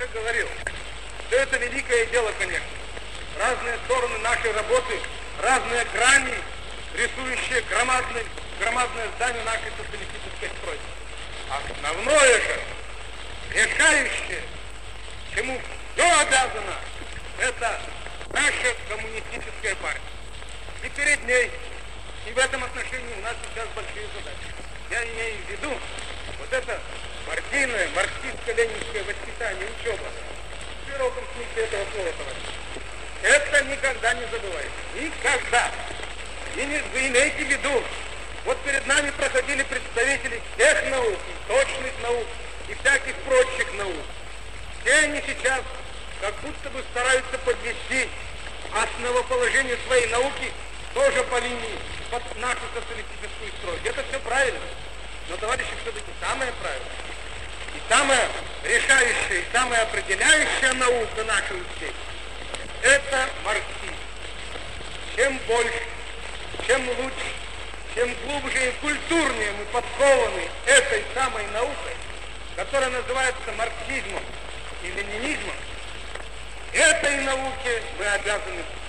говорил, что это великое дело, конечно. Разные стороны нашей работы, разные грани, рисующие громадное здание нашей социалистической стройки. Основное же, решающее, чему все обязано, это наша коммунистическая партия. И перед ней, и в этом отношении у нас сейчас большие задачи. Я имею в виду вот это партийное, марксистско-ленинское воспитание, учеба. В широком смысле этого слова, товарищи. Это никогда не забывайте. Никогда. И вы имеете в виду, вот перед нами проходили представители всех наук, и точных наук, и всяких прочих наук. Все они сейчас как будто бы стараются подвести основоположение своей науки тоже по линии под нашу социалистическую стройку. Это все правильно. Но, товарищи, все-таки самое правильное, и самая решающая, и самая определяющая наука нашей успеха — это марксизм. Чем больше, чем лучше, чем глубже и культурнее мы подкованы этой самой наукой, которая называется марксизмом и ленинизмом, этой науке мы обязаны